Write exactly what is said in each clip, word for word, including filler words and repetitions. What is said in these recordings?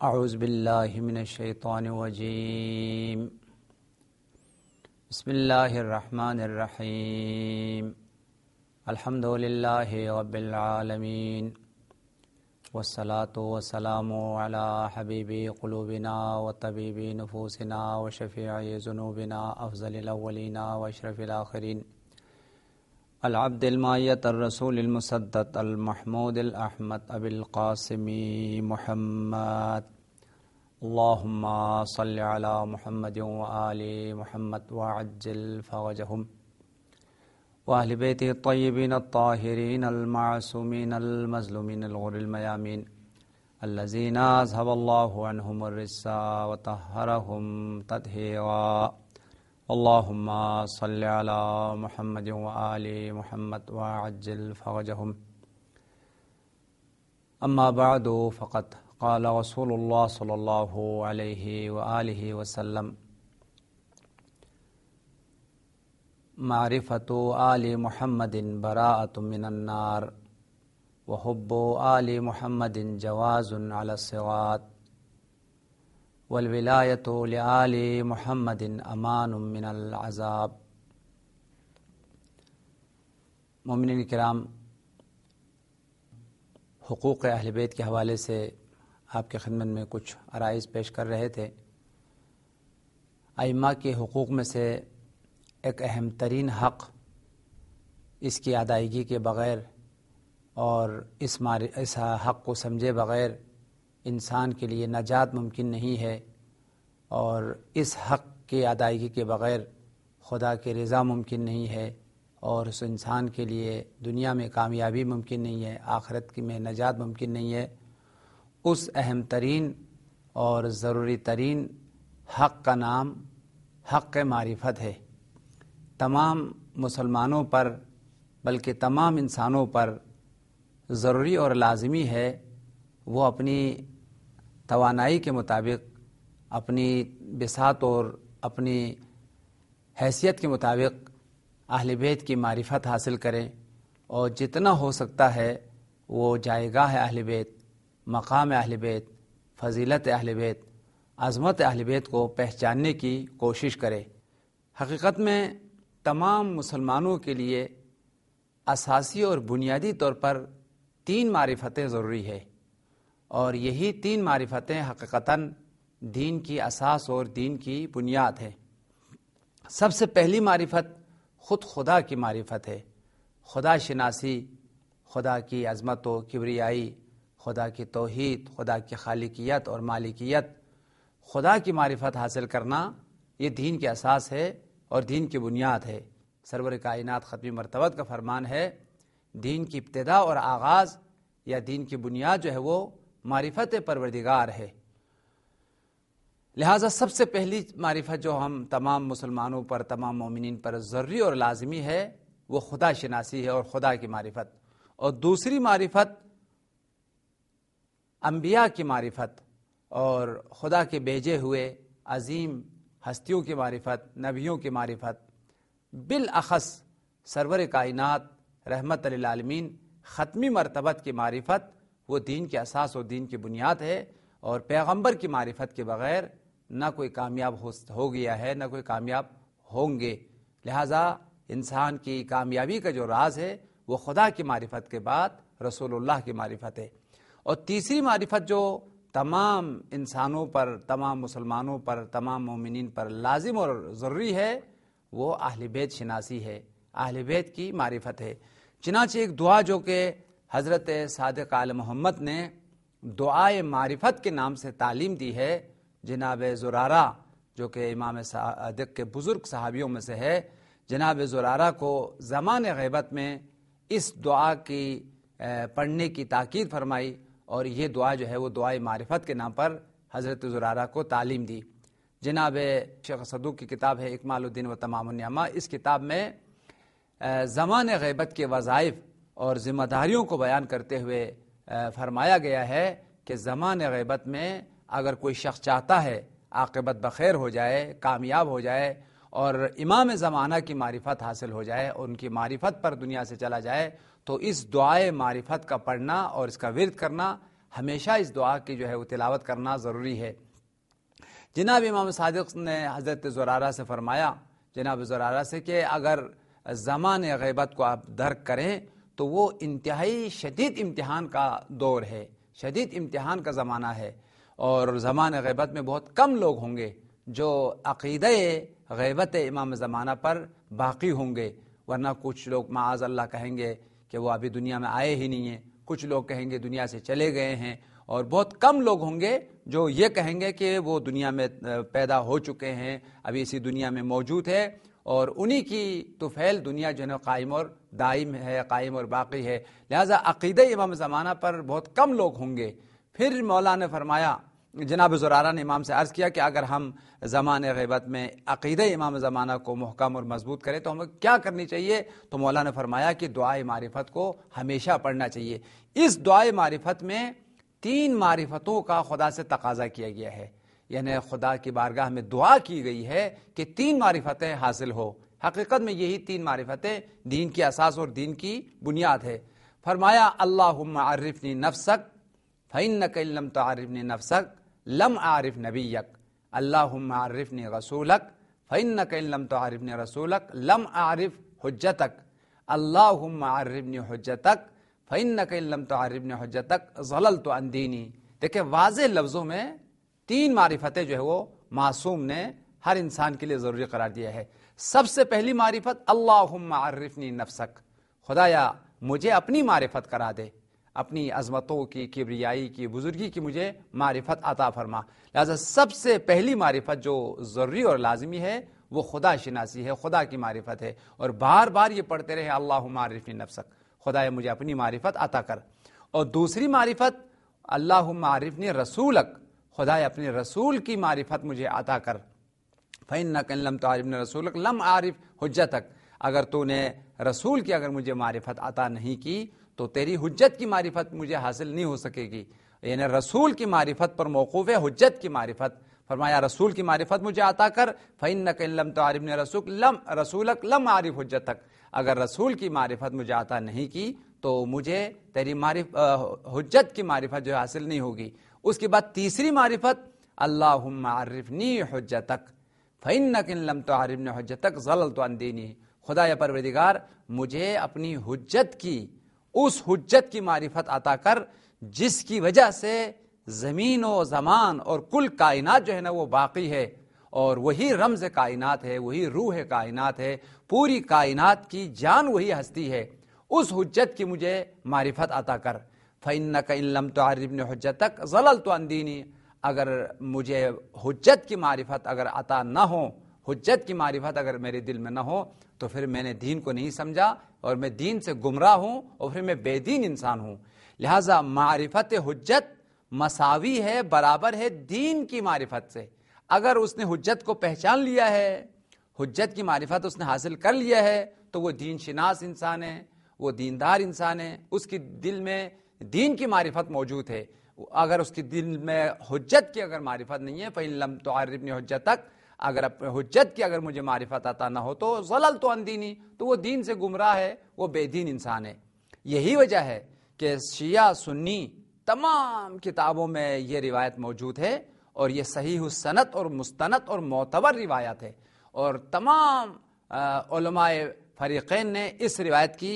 اعوذ باللہ من الشیطان الرجیم بسم اللہ الرحمن الرحیم الحمد للہ رب العالمین والصلاة والسلام علی حبیب قلوبنا وطبیب نفوسنا وشفیع ذنوبنا افضل الاولین واشرف الاخرین العبد المائیت الرسول المسدد المحمود الاحمد ابی القاسم محمد اللہم صل علی محمد وآل محمد وعجل فرجہم وأهل بيته الطيبين الطاهرين المعصومين المظلومين الغر الميامين الذين أذهب الله عنهم الرجس وطهرهم تطهيرا اللهم صل على محمد وآل محمد وعجل فرجهم أما بعد فقد قال رسول الله صلى الله عليه وآله وسلم معرفة آل محمد براءة من النار وحب آل محمد جواز على الصراط والولاية لآل محمد امان من العذاب۔ مومنین کرام، حقوق اہل بیت کے حوالے سے آپ کے خدمت میں کچھ عرائض پیش کر رہے تھے۔ ائمہ کے حقوق میں سے ایک اہم ترین حق، اس کی ادائیگی کے بغیر اور اس اس حق کو سمجھے بغیر انسان کے لیے نجات ممکن نہیں ہے، اور اس حق کی ادائیگی کے بغیر خدا کی رضا ممکن نہیں ہے، اور اس انسان کے لیے دنیا میں کامیابی ممکن نہیں ہے، آخرت کی میں نجات ممکن نہیں ہے۔ اس اہم ترین اور ضروری ترین حق کا نام حق معرفت ہے۔ تمام مسلمانوں پر بلکہ تمام انسانوں پر ضروری اور لازمی ہے وہ اپنی توانائی کے مطابق، اپنی بساط اور اپنی حیثیت کے مطابق اہل بیت کی معرفت حاصل کریں، اور جتنا ہو سکتا ہے وہ جائیگاہ اہل بیت، مقام اہل بیت، فضیلت اہل بیت، عظمت اہل بیت کو پہچاننے کی کوشش کرے۔ حقیقت میں تمام مسلمانوں کے لیے اساسی اور بنیادی طور پر تین معرفتیں ضروری ہے، اور یہی تین معرفتیں حقیقتاً دین کی اساس اور دین کی بنیاد ہے۔ سب سے پہلی معرفت خود خدا کی معرفت ہے، خدا شناسی، خدا کی عظمت و کبریائی، خدا کی توحید، خدا کی خالقیت اور مالکیت، خدا کی معرفت حاصل کرنا یہ دین کی اساس ہے اور دین کی بنیاد ہے۔ سرور کائنات ختمی مرتبت کا فرمان ہے، دین کی ابتدا اور آغاز یا دین کی بنیاد جو ہے وہ معرفت پروردگار ہے۔ لہٰذا سب سے پہلی معرفت جو ہم تمام مسلمانوں پر، تمام مومنین پر ضروری اور لازمی ہے وہ خدا شناسی ہے اور خدا کی معرفت۔ اور دوسری معرفت انبیاء کی معرفت اور خدا کے بھیجے ہوئے عظیم ہستیوں کی معرفت، نبیوں کی معرفت، بالاخص سرور کائنات رحمت للعالمین ختمی مرتبت کی معرفت وہ دین کے اساس اور دین کی بنیاد ہے، اور پیغمبر کی معرفت کے بغیر نہ کوئی کامیاب ہو گیا ہے، نہ کوئی کامیاب ہوں گے۔ لہٰذا انسان کی کامیابی کا جو راز ہے وہ خدا کی معرفت کے بعد رسول اللہ کی معرفت ہے۔ اور تیسری معرفت جو تمام انسانوں پر، تمام مسلمانوں پر، تمام مومنین پر لازم اور ضروری ہے وہ اہل بیت شناسی ہے، اہل بیت کی معرفت ہے۔ چنانچہ ایک دعا جو کہ حضرت صادق آل محمد نے دعائے معرفت کے نام سے تعلیم دی ہے، جناب زرارہ جو کہ امام صادق کے بزرگ صحابیوں میں سے ہے، جناب زرارہ کو زمان غیبت میں اس دعا کی پڑھنے کی تاکید فرمائی، اور یہ دعا جو ہے وہ دعائے معرفت کے نام پر حضرت زرارہ کو تعلیم دی۔ جناب شیخ صدوق کی کتاب ہے اکمال الدین و تمام النعمہ، اس کتاب میں زمان غیبت کے وظائف اور ذمہ داریوں کو بیان کرتے ہوئے فرمایا گیا ہے کہ زمان غیبت میں اگر کوئی شخص چاہتا ہے عاقبت بخیر ہو جائے، کامیاب ہو جائے، اور امام زمانہ کی معرفت حاصل ہو جائے اور ان کی معرفت پر دنیا سے چلا جائے، تو اس دعائے معرفت کا پڑھنا اور اس کا ورد کرنا ہمیشہ اس دعا کی جو ہے وہ تلاوت کرنا ضروری ہے۔ جناب امام صادق نے حضرت زرارہ سے فرمایا، جناب زرارہ سے، کہ اگر زمان غیبت کو آپ درک کریں تو وہ انتہائی شدید امتحان کا دور ہے، شدید امتحان کا زمانہ ہے، اور زمان غیبت میں بہت کم لوگ ہوں گے جو عقیدہ غیبت امام زمانہ پر باقی ہوں گے، ورنہ کچھ لوگ معاذ اللہ کہیں گے کہ وہ ابھی دنیا میں آئے ہی نہیں ہیں، کچھ لوگ کہیں گے دنیا سے چلے گئے ہیں، اور بہت کم لوگ ہوں گے جو یہ کہیں گے کہ وہ دنیا میں پیدا ہو چکے ہیں، ابھی اسی دنیا میں موجود ہے، اور انہی کی طفیل دنیا جو ہے قائم اور دائم ہے، قائم اور باقی ہے۔ لہذا عقیدہ امام زمانہ پر بہت کم لوگ ہوں گے۔ پھر مولا نے فرمایا، جناب زرارہ نے امام سے عرض کیا کہ اگر ہم زمان غیبت میں عقیدہ امام زمانہ کو محکم اور مضبوط کریں تو ہمیں کیا کرنی چاہیے؟ تو مولا نے فرمایا کہ دعائے معرفت کو ہمیشہ پڑھنا چاہیے۔ اس دعائے معرفت میں تین معرفتوں کا خدا سے تقاضا کیا گیا ہے، یعنی خدا کی بارگاہ میں دعا کی گئی ہے کہ تین معرفتیں حاصل ہو۔ حقیقت میں یہی تین معرفتیں دین کی اساس اور دین کی بنیاد ہے۔ فرمایا، اللہم عرفنی نفسک فإنک ان لم تعرفنی نفسک لم اعرف نبیک، اللہم عرفنی رسولک فإنک ان لم تعرفنی رسولک لم اعرف حجتک، اللہم عرفنی حجتک فإنک ان لم تعرفنی حجتک ضللت عن دینی۔ دیکھیں واضح لفظوں میں تین معرفتیں جو ہے وہ معصوم نے ہر انسان کے لیے ضروری قرار دیا ہے۔ سب سے پہلی معرفت، اللہم عرفنی نفسک، خدایا مجھے اپنی معرفت کرا دے، اپنی عظمتوں کی، کبریائی کی، بزرگی کی مجھے معرفت عطا فرما۔ لہذا سب سے پہلی معرفت جو ضروری اور لازمی ہے وہ خدا شناسی ہے، خدا کی معرفت ہے، اور بار بار یہ پڑھتے رہے، اللہم عرفنی نفسک، خدایا مجھے اپنی معرفت عطا کر۔ اور دوسری معرفت، اللہم عرفنی رسولک، خدایا اپنے رسول کی معرفت مجھے عطا کر، فإنک ان لم تعرفنی رسولک لم اعرف حجتک، اگر تو نے رسول کی اگر مجھے معرفت عطا نہیں کی تو تیری حجت کی معرفت مجھے حاصل نہیں ہو سکے گی۔ یعنی رسول کی معرفت پر موقوف ہے حجت کی معرفت۔ فرمایا رسول کی معرفت مجھے عطا کر، فإنک ان لم تعرفنی رسولک لم رسولک لم اعرف حجتک، اگر رسول کی معرفت مجھے عطا نہیں کی تو مجھے تیری معرف حجت کی معرفت جو حاصل نہیں ہوگی۔ اس کے بعد تیسری معرفت، اللہم عرفنی حجتک فإنک ان لم تعرفنی حجتک ضللت عن دینی، خدایا پروردگار مجھے اپنی حجت کی، اس حجت کی معرفت عطا کر جس کی وجہ سے زمین و زمان اور کل کائنات جو ہے نا وہ باقی ہے، اور وہی رمز کائنات ہے، وہی روح کائنات ہے، پوری کائنات کی جان وہی ہستی ہے، اس حجت کی مجھے معرفت عطا کر۔ فإنک ان لم تعرفنی حجتک ضللت عن دینی، اگر مجھے حجت کی معرفت اگر عطا نہ ہو، حجت کی معرفت اگر میرے دل میں نہ ہو تو پھر میں نے دین کو نہیں سمجھا، اور میں دین سے گمراہ ہوں، اور پھر میں بے دین انسان ہوں۔ لہٰذا معرفت حجت مساوی ہے، برابر ہے دین کی معرفت سے۔ اگر اس نے حجت کو پہچان لیا ہے، حجت کی معرفت اس نے حاصل کر لیا ہے، تو وہ دین شناس انسان ہے، وہ دیندار انسان ہے، اس کی دل میں دین کی معرفت موجود ہے۔ اگر اس کی دل میں حجت کی اگر معرفت نہیں ہے، فإن لم تعرفنی حجتک، اگر حجت کی اگر مجھے معرفت عطا نہ ہو تو ضللت عن دینی، تو وہ دین سے گمراہ ہے، وہ بے دین انسان ہے۔ یہی وجہ ہے کہ شیعہ سنی تمام کتابوں میں یہ روایت موجود ہے، اور یہ صحیح السند اور مستند اور معتبر روایت ہے، اور تمام علماء فریقین نے اس روایت کی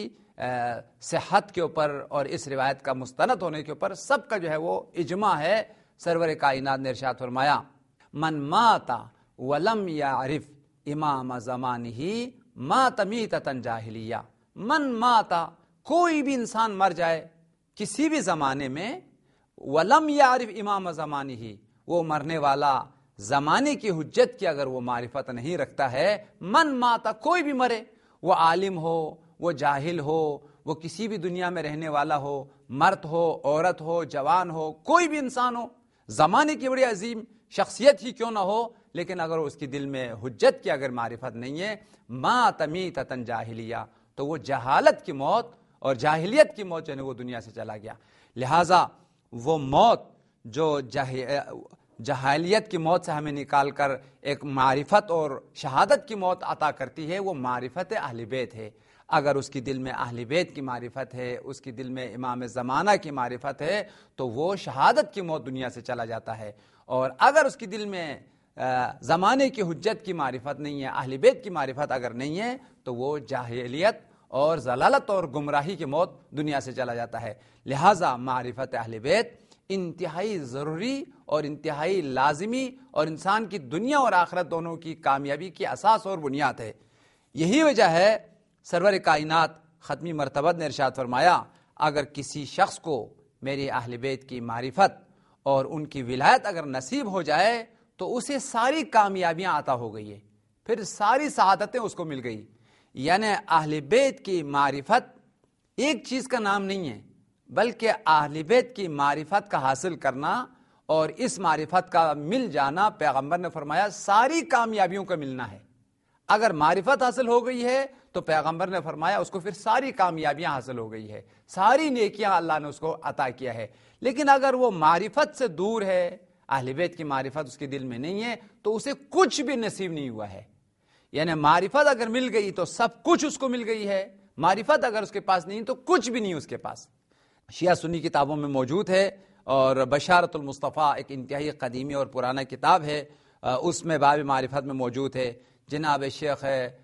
صحت کے اوپر اور اس روایت کا مستند ہونے کے اوپر سب کا جو ہے وہ اجماع ہے۔ سرور کائنات نے ارشاد فرمایا، من مات ولم یعرف امام زمانہ مات میتۃ جاہلیہ، من مات، کوئی بھی انسان مر جائے کسی بھی زمانے میں، ولم یعرف امام زمانہ، وہ مرنے والا زمانے کی حجت کی اگر وہ معرفت نہیں رکھتا ہے، من مات، کوئی بھی مرے، وہ عالم ہو، وہ جاہل ہو، وہ کسی بھی دنیا میں رہنے والا ہو، مرد ہو، عورت ہو، جوان ہو، کوئی بھی انسان ہو، زمانے کی بڑی عظیم شخصیت ہی کیوں نہ ہو، لیکن اگر اس کی دل میں حجت کی اگر معرفت نہیں ہے، مات میتۃ جاہلیہ، تو وہ جہالت کی موت اور جاہلیت کی موت جو ہے وہ دنیا سے چلا گیا۔ لہٰذا وہ موت جو جہالیت کی موت سے ہمیں نکال کر ایک معرفت اور شہادت کی موت عطا کرتی ہے، وہ معرفت اہل بیت ہے۔ اگر اس کی دل میں اہل بیت کی معرفت ہے، اس کی دل میں امام زمانہ کی معرفت ہے، تو وہ شہادت کی موت دنیا سے چلا جاتا ہے. اور اگر اس کی دل میں زمانے کی حجت کی معرفت نہیں ہے، اہل بیت کی معرفت اگر نہیں ہے، تو وہ جاہلیت اور ضلالت اور گمراہی کی موت دنیا سے چلا جاتا ہے. لہٰذا معرفت اہل بیت انتہائی ضروری اور انتہائی لازمی اور انسان کی دنیا اور آخرت دونوں کی کامیابی کی اساس اور بنیاد ہے. یہی وجہ ہے سرور کائنات ختمی مرتبہ نے ارشاد فرمایا، اگر کسی شخص کو میری اہل بیت کی معرفت اور ان کی ولایت اگر نصیب ہو جائے تو اسے ساری کامیابیاں عطا ہو گئی ہے، پھر ساری سعادتیں اس کو مل گئی. یعنی اہل بیت کی معرفت ایک چیز کا نام نہیں ہے، بلکہ اہل بیت کی معرفت کا حاصل کرنا اور اس معرفت کا مل جانا، پیغمبر نے فرمایا ساری کامیابیوں کا ملنا ہے. اگر معرفت حاصل ہو گئی ہے تو پیغمبر نے فرمایا اس کو پھر ساری کامیابیاں حاصل ہو گئی ہے، ساری نیکیاں اللہ نے اس کو عطا کیا ہے. لیکن اگر وہ معرفت سے دور ہے، اہل بیت کی معرفت اس کے دل میں نہیں ہے، تو اسے کچھ بھی نصیب نہیں ہوا ہے. یعنی معرفت اگر مل گئی تو سب کچھ اس کو مل گئی ہے، معرفت اگر اس کے پاس نہیں تو کچھ بھی نہیں اس کے پاس. شیعہ سنی کتابوں میں موجود ہے، اور بشارت المصطفیٰ ایک انتہائی قدیمی اور پرانا کتاب ہے، اس میں باب معرفت میں موجود ہے. جناب شیخ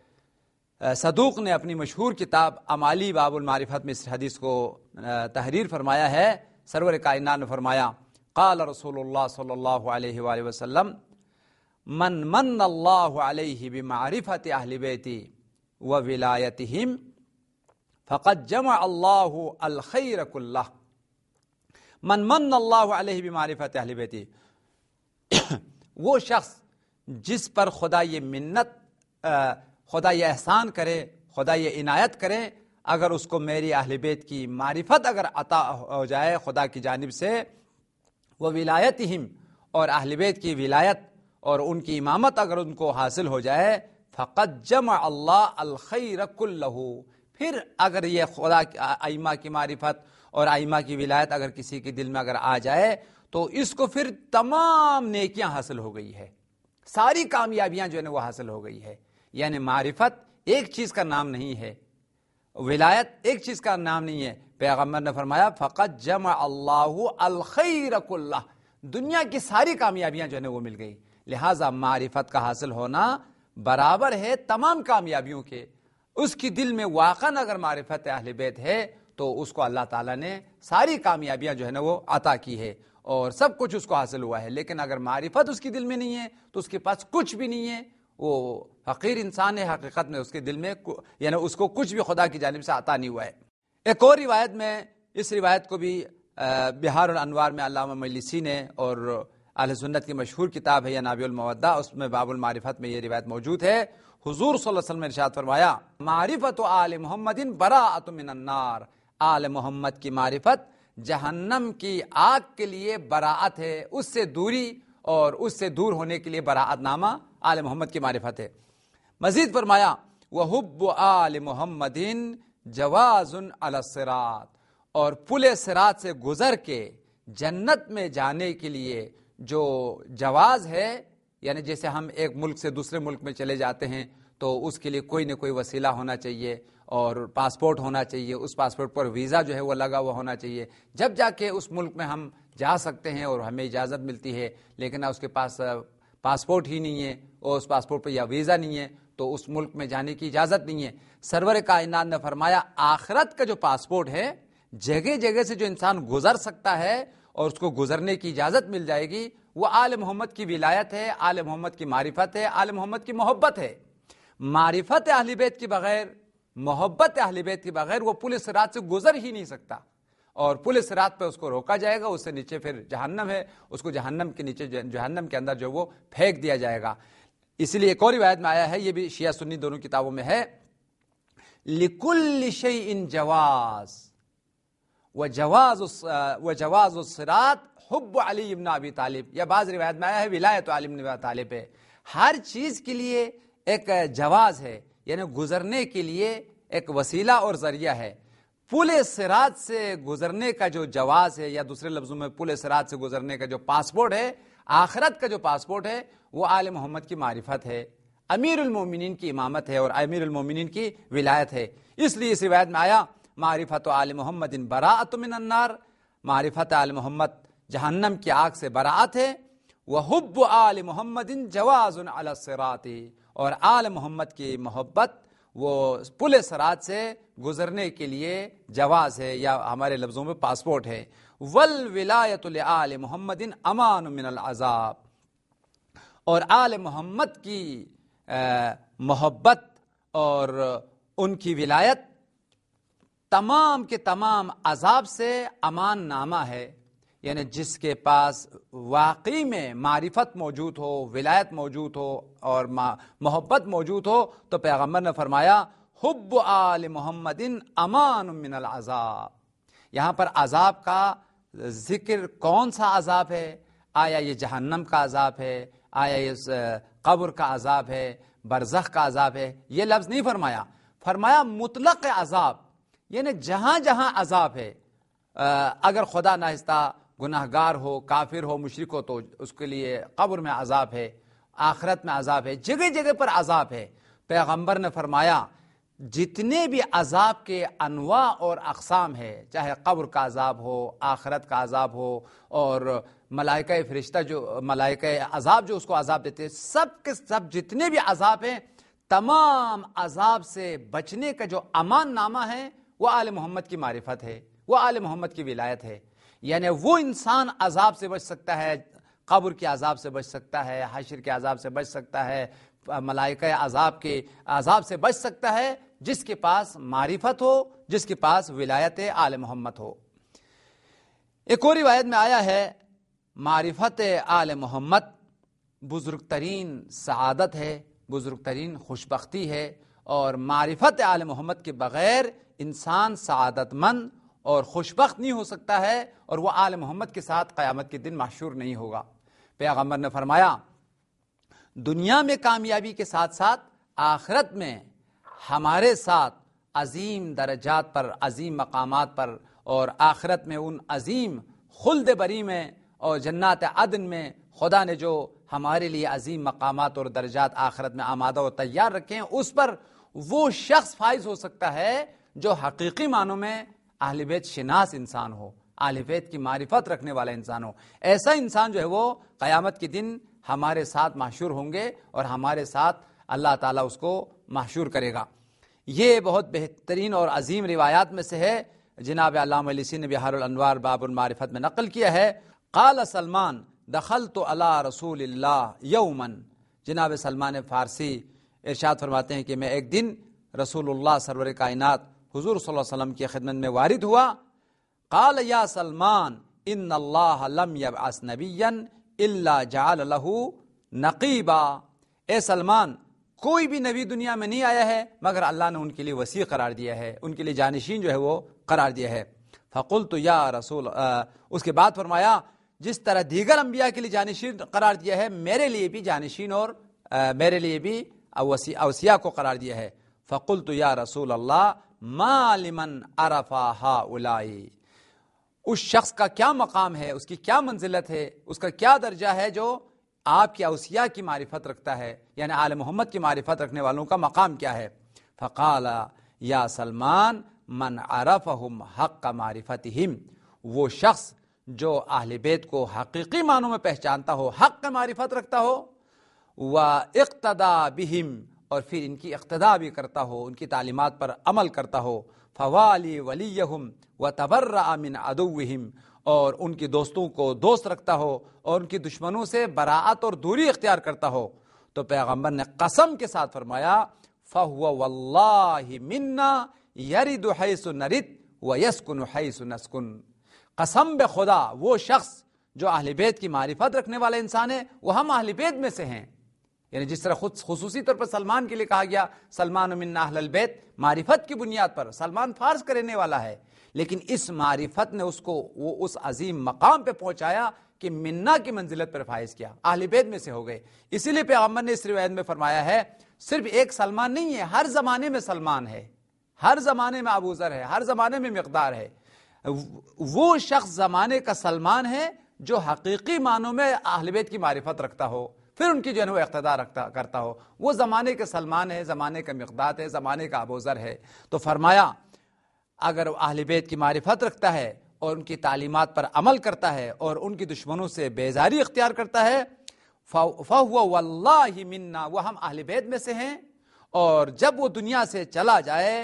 صدوق نے اپنی مشہور کتاب امالی باب المعرفت میں اس حدیث کو تحریر فرمایا ہے. سرور کائنات نے فرمایا، قال رسول اللہ صلی اللہ علیہ وآلہ وسلم، من من اللہ علیہ بمعرفت اہل بیتی وولایتہم فقد جمع اللہ الخیر کلہ. من من اللہ علیہ بمعرفت اہل بیتی، وہ شخص جس پر خدا یہ منت خدا یہ احسان کرے، خدا یہ عنایت کرے، اگر اس کو میری اہل بیت کی معرفت اگر عطا ہو جائے خدا کی جانب سے، وہ ولایتہم اور اہل بیت کی ولایت اور ان کی امامت اگر ان کو حاصل ہو جائے، فقد جمع اللہ الخیر کلہ، پھر اگر یہ خدا ائمہ کی معرفت اور ائمہ کی ولایت اگر کسی کے دل میں اگر آ جائے تو اس کو پھر تمام نیکیاں حاصل ہو گئی ہے، ساری کامیابیاں جو ہے وہ حاصل ہو گئی ہے. یعنی معرفت ایک چیز کا نام نہیں ہے، ولایت ایک چیز کا نام نہیں ہے. پیغمبر نے فرمایا فقط جمع اللہ الخیر کلہ، دنیا کی ساری کامیابیاں جو ہے وہ مل گئی. لہٰذا معرفت کا حاصل ہونا برابر ہے تمام کامیابیوں کے. اس کی دل میں واقعاً اگر معرفت اہل بیت ہے تو اس کو اللہ تعالیٰ نے ساری کامیابیاں جو ہے نا وہ عطا کی ہے اور سب کچھ اس کو حاصل ہوا ہے. لیکن اگر معرفت اس کی دل میں نہیں ہے تو اس کے پاس کچھ بھی نہیں ہے، وہ حقیر انسان ہے حقیقت میں، اس کے دل میں یعنی اس کو کچھ بھی خدا کی جانب سے عطا نہیں ہوا ہے. ایک اور روایت میں، اس روایت کو بھی بہار الانوار میں علامہ مجلسی نے، اور اہل سنت کی مشہور کتاب ہے یا نابع المودہ، اس میں باب المعرفت میں یہ روایت موجود ہے. حضور صلی اللہ علیہ وسلم نے ارشاد فرمایا، معرفت آل محمد براءۃ من النار، آل محمد کی معرفت جہنم کی آگ کے لیے براءت ہے، اس سے دوری اور اس سے دور ہونے کے لیے براءت نامہ آل محمد کی معرفت ہے. مزید فرمایا، وحب آل محمد جواز علی الصراط، اور پل صراط سے گزر کے جنت میں جانے کے لیے جو جواز ہے، یعنی جیسے ہم ایک ملک سے دوسرے ملک میں چلے جاتے ہیں تو اس کے لیے کوئی نہ کوئی وسیلہ ہونا چاہیے اور پاسپورٹ ہونا چاہیے، اس پاسپورٹ پر ویزا جو ہے وہ لگا ہوا ہونا چاہیے، جب جا کے اس ملک میں ہم جا سکتے ہیں اور ہمیں اجازت ملتی ہے. لیکن اس کے پاس پاسپورٹ ہی نہیں ہے اور اس پاسپورٹ پر یا ویزا نہیں ہے تو اس ملک میں جانے کی اجازت نہیں ہے. سرور کائنات نے فرمایا، آخرت کا جو پاسپورٹ ہے، جگہ جگہ سے جو انسان گزر سکتا ہے اور اس کو گزرنے کی اجازت مل جائے گی، وہ آل محمد کی ولایت ہے، آل محمد کی معرفت ہے، آل محمد کی محبت ہے. معرفت اہل بیت کے بغیر، محبت اہل بیت کے بغیر وہ پل صراط سے گزر ہی نہیں سکتا، اور پل صراط پہ اس کو روکا جائے گا، اس سے نیچے پھر جہنم ہے، اس کو جہنم کے نیچے جہنم کے اندر جو وہ پھینک دیا جائے گا. اس لیے ایک اور روایت میں آیا ہے، یہ بھی شیعہ سنی دونوں کتابوں میں ہے، لِكُلِّ شَيْءٍ جواز وجواز وجواز الصراط حب علی بن ابی طالب، یا بعض روایت میں آیا ہے ولایت علی بن ابی طالب ہے. ہر چیز کے لیے ایک جواز ہے، یعنی گزرنے کے لیے ایک وسیلہ اور ذریعہ ہے. پل صراط سے گزرنے کا جو جواز ہے، یا دوسرے لفظوں میں پل صراط سے گزرنے کا جو پاسپورٹ ہے، آخرت کا جو پاسپورٹ ہے، وہ آل محمد کی معرفت ہے، امیر المومنین کی امامت ہے اور امیر المومنین کی ولایت ہے۔ اس لیے اس روایت میں آیا معرفت آل محمد براءۃ من النار، معرفت آل محمد جہنم کی آگ سے براعت ہے، وحب آل محمد جواز علی الصراط، اور آل محمد کی محبت وہ پل صراط سے گزرنے کے لیے جواز ہے، یا ہمارے لفظوں میں پاسپورٹ ہے۔ والولایۃ لآل محمد امان من العذاب، اور آل محمد کی محبت اور ان کی ولایت تمام کے تمام عذاب سے امان نامہ ہے۔ یعنی جس کے پاس واقعی میں معرفت موجود ہو، ولایت موجود ہو اور محبت موجود ہو، تو پیغمبر نے فرمایا حب آل محمد امان من العذاب۔ یہاں پر عذاب کا ذکر کون سا عذاب ہے؟ آیا یہ جہنم کا عذاب ہے؟ آیا یہ قبر کا عذاب ہے؟ برزخ کا عذاب ہے؟ یہ لفظ نہیں فرمایا، فرمایا مطلق عذاب، یعنی جہاں جہاں عذاب ہے، اگر خدا ناخواستہ گناہ گار ہو، کافر ہو، مشرک ہو، تو اس کے لیے قبر میں عذاب ہے، آخرت میں عذاب ہے، جگہ جگہ پر عذاب ہے۔ پیغمبر نے فرمایا جتنے بھی عذاب کے انواع اور اقسام ہے، چاہے قبر کا عذاب ہو، آخرت کا عذاب ہو، اور ملائکہ فرشتہ جو ملائکہ عذاب جو اس کو عذاب دیتے، سب کے سب جتنے بھی عذاب ہیں، تمام عذاب سے بچنے کا جو امان نامہ ہے وہ آل محمد کی معرفت ہے، وہ آل محمد کی ولایت ہے۔ یعنی وہ انسان عذاب سے بچ سکتا ہے، قبر کے عذاب سے بچ سکتا ہے، حشر کے عذاب سے بچ سکتا ہے، ملائکہ عذاب کے عذاب سے بچ سکتا ہے، جس کے پاس معرفت ہو، جس کے پاس ولایت آل محمد ہو۔ ایک اور روایت میں آیا ہے معرفت آل محمد بزرگ ترین سعادت ہے، بزرگ ترین خوشبختی ہے، اور معرفت آل محمد کے بغیر انسان سعادت مند اور خوشبخت نہیں ہو سکتا ہے، اور وہ آل محمد کے ساتھ قیامت کے دن محشور نہیں ہوگا۔ پیغمبر نے فرمایا دنیا میں کامیابی کے ساتھ ساتھ آخرت میں ہمارے ساتھ عظیم درجات پر، عظیم مقامات پر، اور آخرت میں ان عظیم خلد بری میں اور جنات عدن میں خدا نے جو ہمارے لیے عظیم مقامات اور درجات آخرت میں آمادہ اور تیار رکھے ہیں، اس پر وہ شخص فائز ہو سکتا ہے جو حقیقی معنوں میں اہل بیت شناس انسان ہو، اہل بیت کی معرفت رکھنے والا انسان ہو۔ ایسا انسان جو ہے وہ قیامت کے دن ہمارے ساتھ محشور ہوں گے، اور ہمارے ساتھ اللہ تعالیٰ اس کو محشور کرے گا۔ یہ بہت بہترین اور عظیم روایات میں سے ہے۔ جناب علامہ السی نے بحار الانوار باب المعرفت میں نقل کیا ہے، قال سلمان دخلت علی رسول اللہ یوما، جناب سلمان فارسی ارشاد فرماتے ہیں کہ میں ایک دن رسول اللہ سرور کائنات حضور صلی اللہ علیہ وسلم کی خدمت میں وارد ہوا۔ قال یا سلمان ان اللہ لم یبعث نبیا الا جعل له نقیبا، اے سلمان کوئی بھی نبی دنیا میں نہیں آیا ہے مگر اللہ نے ان کے لیے وسیع قرار دیا ہے، ان کے لیے جانشین جو ہے وہ قرار دیا ہے۔ فقلت یا رسول، اس کے بعد فرمایا جس طرح دیگر انبیاء کے لیے جانشین قرار دیا ہے، میرے لیے بھی جانشین اور میرے لیے بھی اوصیاء کو قرار دیا ہے۔ فقلت یا رسول اللہ ما لمن عرف ہؤلاء، اس شخص کا کیا مقام ہے، اس کی کیا منزلت ہے، اس کا کیا درجہ ہے جو آپ کی اوصیاء کی معرفت رکھتا ہے، یعنی آل محمد کی معرفت رکھنے والوں کا مقام کیا ہے؟ فقال یا سلمان من عرفہم حق معرفتہم، وہ شخص جو اہل بیت کو حقیقی معنوں میں پہچانتا ہو، حق معرفت رکھتا ہو، واقتدى بہم، اور پھر ان کی اقتداء بھی کرتا ہو، ان کی تعلیمات پر عمل کرتا ہو، فوالی ولیہم وتبرأ من عدوہم، اور ان کی دوستوں کو دوست رکھتا ہو اور ان کی دشمنوں سے براعت اور دوری اختیار کرتا ہو، تو پیغمبر نے قسم کے ساتھ فرمایا فَهُوَ وَاللَّهِ مِنَّا يَرِدُ حَيْثُ نَرِدْ وَيَسْكُنُ حَيْثُ نَسْكُنُ، قسم بے خدا وہ شخص جو اہل بیت کی معرفت رکھنے والا انسان ہے وہ ہم اہل بیت میں سے ہیں۔ یعنی جس طرح خود خصوصی طور پر سلمان کے لیے کہا گیا سلمان من اہل البیت، معرفت کی بنیاد پر سلمان فارس کا رہنے والا ہے، لیکن اس معرفت نے اس کو وہ اس عظیم مقام پہ پہنچایا کہ منا کی منزلت پر فائز کیا، اہل بیت میں سے ہو گئے۔ اسی لیے پیغمبر نے اس روایت میں فرمایا ہے صرف ایک سلمان نہیں ہے، ہر زمانے میں سلمان ہے، ہر زمانے میں ابو ذر ہے، ہر زمانے میں مقدار ہے۔ وہ شخص زمانے کا سلمان ہے جو حقیقی معنوں میں اہل بیت کی معرفت رکھتا ہو، پھر ان کی جو ہے وہ اقتدار رکھتا کرتا ہو. وہ زمانے کے سلمان ہے, زمانے کا مقداد ہے, زمانے کا ابوذر ہے. تو فرمایا اگر اہل بیت کی معرفت رکھتا ہے اور ان کی تعلیمات پر عمل کرتا ہے اور ان کی دشمنوں سے بیزاری اختیار کرتا ہے, فَهُوَ وَاللَّهِ مِنَّا, وہ ہم اہل بیت میں سے ہیں. اور جب وہ دنیا سے چلا جائے,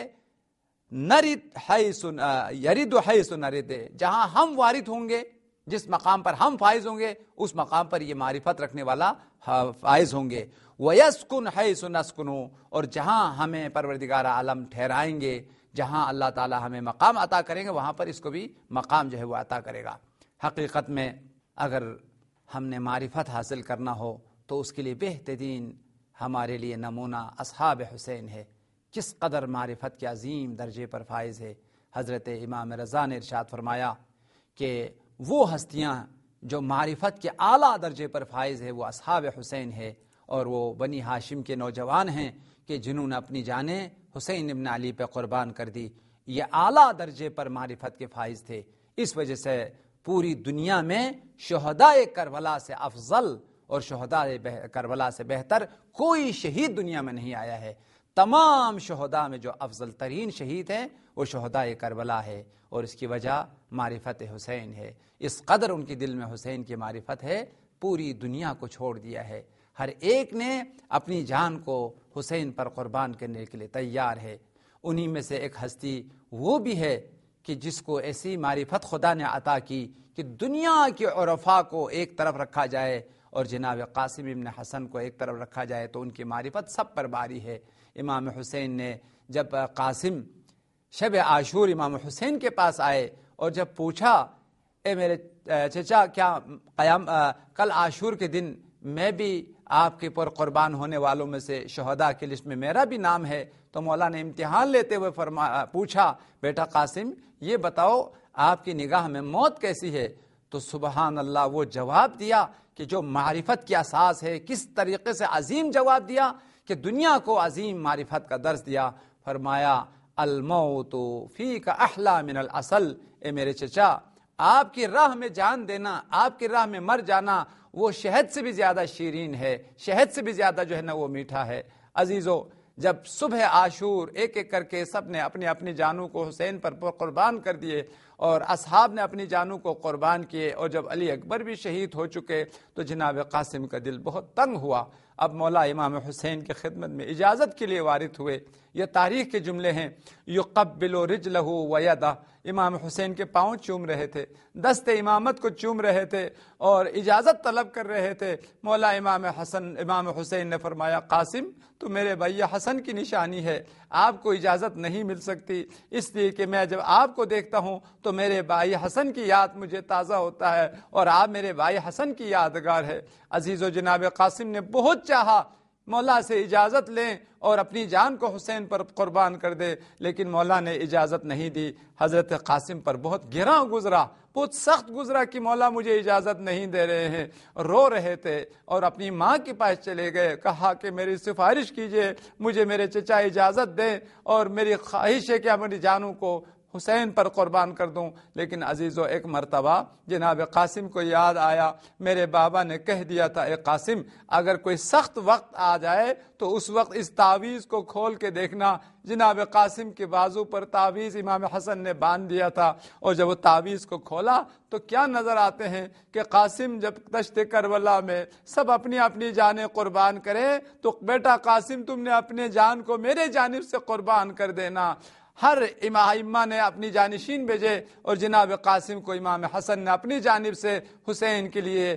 نرد حیث یرد حیث نرد, جہاں ہم وارد ہوں گے, جس مقام پر ہم فائز ہوں گے, اس مقام پر یہ معرفت رکھنے والا فائز ہوں گے. وَيَسْكُنْ حَيْثُ نَسْكُنُ, اور جہاں ہمیں پروردگار عالم ٹھہرائیں گے, جہاں اللہ تعالی ہمیں مقام عطا کریں گے, وہاں پر اس کو بھی مقام جو ہے وہ عطا کرے گا. حقیقت میں اگر ہم نے معرفت حاصل کرنا ہو تو اس کے لیے بہترین ہمارے لیے نمونہ اصحاب حسین ہے. کس قدر معرفت کے عظیم درجے پر فائز ہے. حضرت امام رضا نے ارشاد فرمایا کہ وہ ہستیاں جو معرفت کے اعلیٰ درجے پر فائز ہے وہ اصحاب حسین ہے, اور وہ بنی ہاشم کے نوجوان ہیں کہ جنہوں نے اپنی جانیں حسین ابن علی پہ قربان کر دی. یہ اعلیٰ درجے پر معرفت کے فائز تھے. اس وجہ سے پوری دنیا میں شہدائے کربلا سے افضل اور شہدائے کربلا سے بہتر کوئی شہید دنیا میں نہیں آیا ہے. تمام شہداء میں جو افضل ترین شہید ہیں وہ شہدائے کربلا ہے, اور اس کی وجہ معرفت حسین ہے. اس قدر ان کی دل میں حسین کی معرفت ہے, پوری دنیا کو چھوڑ دیا ہے. ہر ایک نے اپنی جان کو حسین پر قربان کرنے کے لیے تیار ہے. انہی میں سے ایک ہستی وہ بھی ہے کہ جس کو ایسی معرفت خدا نے عطا کی کہ دنیا کے عرفاء کو ایک طرف رکھا جائے اور جناب قاسم ابن حسن کو ایک طرف رکھا جائے تو ان کی معرفت سب پر باری ہے. امام حسین نے جب قاسم شب عاشور امام حسین کے پاس آئے اور جب پوچھا اے میرے چچا کیا قیام کل عاشور کے دن میں بھی آپ کے پر قربان ہونے والوں میں سے شہداء کی لسٹ میں میرا بھی نام ہے, تو مولا نے امتحان لیتے ہوئے فرما پوچھا بیٹا قاسم یہ بتاؤ آپ کی نگاہ میں موت کیسی ہے؟ تو سبحان اللہ وہ جواب دیا کہ جو معرفت کی اساس ہے, کس طریقے سے عظیم جواب دیا کہ دنیا کو عظیم معرفت کا درس دیا. فرمایا الموت فیک احلی من العسل, اے میرے چچا آپ کی راہ میں جان دینا, آپ کی راہ میں مر جانا وہ شہد سے بھی زیادہ شیرین ہے, شہد سے بھی زیادہ جو ہے نا وہ میٹھا ہے. عزیزو جب صبح عاشور ایک ایک کر کے سب نے اپنی اپنی جانوں کو حسین پر قربان کر دیے اور اصحاب نے اپنی جانوں کو قربان کیے, اور جب علی اکبر بھی شہید ہو چکے تو جناب قاسم کا دل بہت تنگ ہوا. اب مولا امام حسین کی خدمت میں اجازت کے لیے وارد ہوئے. یہ تاریخ کے جملے ہیں. یقبل رجلہ ویدہ, امام حسین کے پاؤں چوم رہے تھے, دست امامت کو چوم رہے تھے اور اجازت طلب کر رہے تھے. مولا امام حسن امام حسین نے فرمایا قاسم تو میرے بھائی حسن کی نشانی ہے, آپ کو اجازت نہیں مل سکتی, اس لیے کہ میں جب آپ کو دیکھتا ہوں تو میرے بھائی حسن کی یاد مجھے تازہ ہوتا ہے اور آپ میرے بھائی حسن کی یادگار ہے. عزیزو جناب قاسم نے بہت چاہا مولا سے اجازت لیں اور اپنی جان کو حسین پر قربان کر دے, لیکن مولا نے اجازت نہیں دی. حضرت قاسم پر بہت گراں گزرا, بہت سخت گزرا کہ مولا مجھے اجازت نہیں دے رہے ہیں. رو رہے تھے اور اپنی ماں کے پاس چلے گئے, کہا کہ میری سفارش کیجئے, مجھے میرے چچا اجازت دیں اور میری خواہش ہے کہ اپنی جانوں کو حسین پر قربان کر دوں. لیکن عزیزو ایک مرتبہ جناب قاسم کو یاد آیا, میرے بابا نے کہہ دیا تھا اے قاسم اگر کوئی سخت وقت آ جائے تو اس وقت اس تعویذ کو کھول کے دیکھنا. جناب قاسم کے بازو پر تعویذ امام حسن نے باندھ دیا تھا, اور جب وہ تعویذ کو کھولا تو کیا نظر آتے ہیں کہ قاسم جب دشت کربلا میں سب اپنی اپنی جانیں قربان کریں تو بیٹا قاسم تم نے اپنے جان کو میرے جانب سے قربان کر دینا. ہر امام نے اپنی جانشین بھیجے اور جناب قاسم کو امام حسن نے اپنی جانب سے حسین کے لیے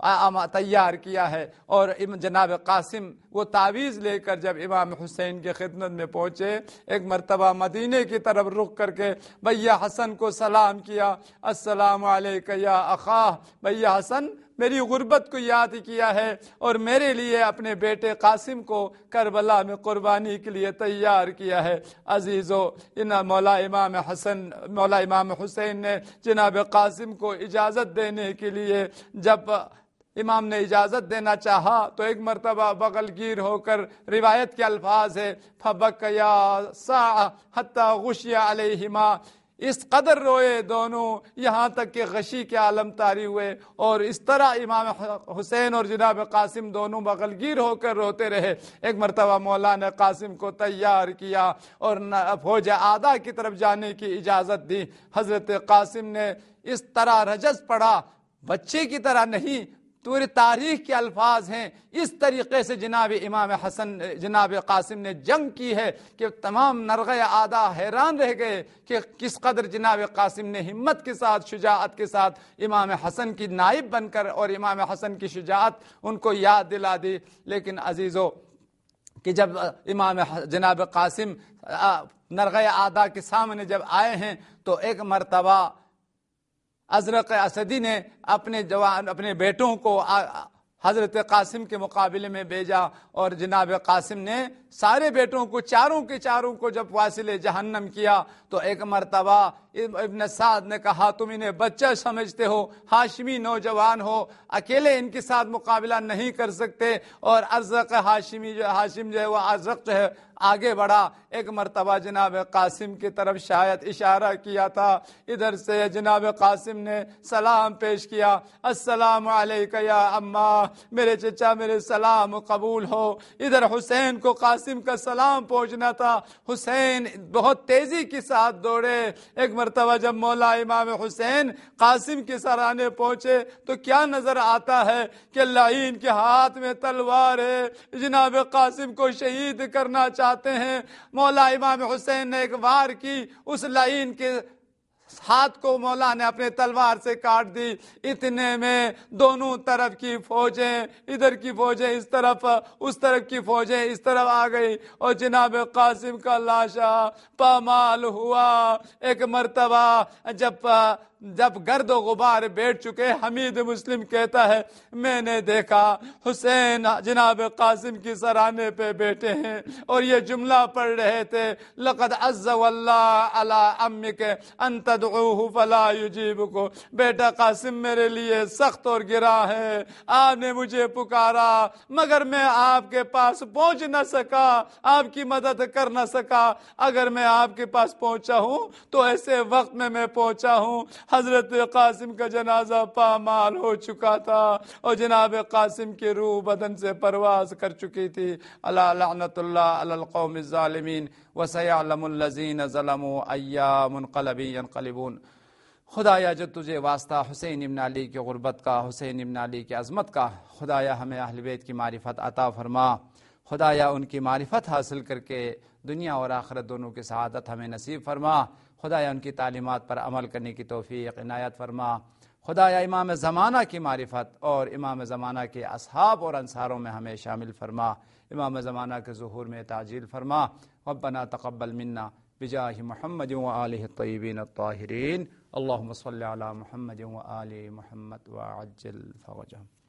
تیار کیا ہے. اور جناب قاسم وہ تعویذ لے کر جب امام حسین کی خدمت میں پہنچے, ایک مرتبہ مدینے کی طرف رخ کر کے بھیا حسن کو سلام کیا, السلام علیکہ یا اخاہ, بھیا حسن میری غربت کو یاد کیا ہے اور میرے لیے اپنے بیٹے قاسم کو کربلا میں قربانی کے لیے تیار کیا ہے. عزیزو ان مولا امام حسن مولا امام حسین نے جناب قاسم کو اجازت دینے کے لیے جب امام نے اجازت دینا چاہا تو ایک مرتبہ بغل گیر ہو کر روایت کے الفاظ ہے فبکیا ساعہ حتی غشی علیہما, اس قدر روئے دونوں یہاں تک کہ غشی کے عالم طاری ہوئے، اور اس طرح امام حسین اور جناب قاسم دونوں بغلگیر ہو کر روتے رہے۔ ایک مرتبہ مولا نے قاسم کو تیار کیا اور فوج آدھا کی طرف جانے کی اجازت دی۔ حضرت قاسم نے اس طرح رجز پڑھا، بچے کی طرح نہیں، پوری تاریخ کے الفاظ ہیں، اس طریقے سے جناب امام حسن جناب قاسم نے جنگ کی ہے کہ تمام نرغہ آدھا حیران رہ گئے کہ کس قدر جناب قاسم نے ہمت کے ساتھ، شجاعت کے ساتھ امام حسن کی نائب بن کر اور امام حسن کی شجاعت ان کو یاد دلا دی۔ لیکن عزیزو کہ جب امام جناب قاسم نرغہ آدھا کے سامنے جب آئے ہیں تو ایک مرتبہ ازرق اسدی نے اپنے جوان اپنے بیٹوں کو حضرت قاسم کے مقابلے میں بھیجا، اور جناب قاسم نے سارے بیٹوں کو چاروں کے چاروں کو جب واصل جہنم کیا تو ایک مرتبہ ابن سعد نے کہا تم انہیں بچہ سمجھتے ہو، ہاشمی نوجوان ہو، اکیلے ان کے ساتھ مقابلہ نہیں کر سکتے، اور ازرق ہاشمی جو ہاشم جو ہے وہ ازرق جو ہے آگے بڑھا۔ ایک مرتبہ جناب قاسم کی طرف شاید اشارہ کیا تھا، ادھر سے جناب قاسم نے سلام پیش کیا، السلام علیکہ یا اما، میرے چچا میرے سلام قبول ہو۔ ادھر حسین کو قاسم کا سلام پہنچنا تھا، حسین بہت تیزی کے ساتھ دوڑے۔ ایک مرتبہ جب مولا امام حسین قاسم کے سرانے پہنچے تو کیا نظر آتا ہے کہ لعین کے ہاتھ میں تلوار ہے، جناب قاسم کو شہید کرنا چاہتے ہیں۔ مولا امام حسین نے ایک وار کی، اس لعین کے ہاتھ کو مولا نے اپنے تلوار سے کاٹ دی۔ اتنے میں دونوں طرف کی فوجیں، ادھر کی فوجیں اس طرف، اس طرف کی فوجیں اس طرف آ گئی، اور جناب قاسم کا لاشا پامال ہوا۔ ایک مرتبہ جب جب گرد و غبار بیٹھ چکے، حمید مسلم کہتا ہے میں نے دیکھا حسین جناب قاسم کی سرانے پہ بیٹھے ہیں اور یہ جملہ پڑھ رہے تھے، لقد عز واللہ علی عمک ان تدعوہ فلا یجیبکو، بیٹا قاسم میرے لیے سخت اور گرا ہے، آپ نے مجھے پکارا مگر میں آپ کے پاس پہنچ نہ سکا، آپ کی مدد کر نہ سکا، اگر میں آپ کے پاس پہنچا ہوں تو ایسے وقت میں میں پہنچا ہوں حضرت قاسم کا جنازہ پامال ہو چکا تھا اور جناب قاسم کی روح بدن سے پرواز کر چکی تھی۔ الا لعنت اللہ علی القوم الظالمین وسیعلم الذین ظلموا ای منقلب ینقلبون۔ خدایا جو تجھے واسطہ حسین ابن علی کی غربت کا، حسین ابن علی کی عظمت کا، خدایا ہمیں اہل بیت کی معرفت عطا فرما، خدایا ان کی معرفت حاصل کر کے دنیا اور آخرت دونوں کی سعادت ہمیں نصیب فرما، خدایا ان کی تعلیمات پر عمل کرنے کی توفیق عنایت فرما، خدایا امام زمانہ کی معرفت اور امام زمانہ کے اصحاب اور انصاروں میں ہمیں شامل فرما، امام زمانہ کے ظہور میں تعجیل فرما۔ ربنا تقبل منا بجاہ محمد وآلہ الطیبین الطاہرین، اللہم صل علی محمد وآل محمد وعجل فرجهم۔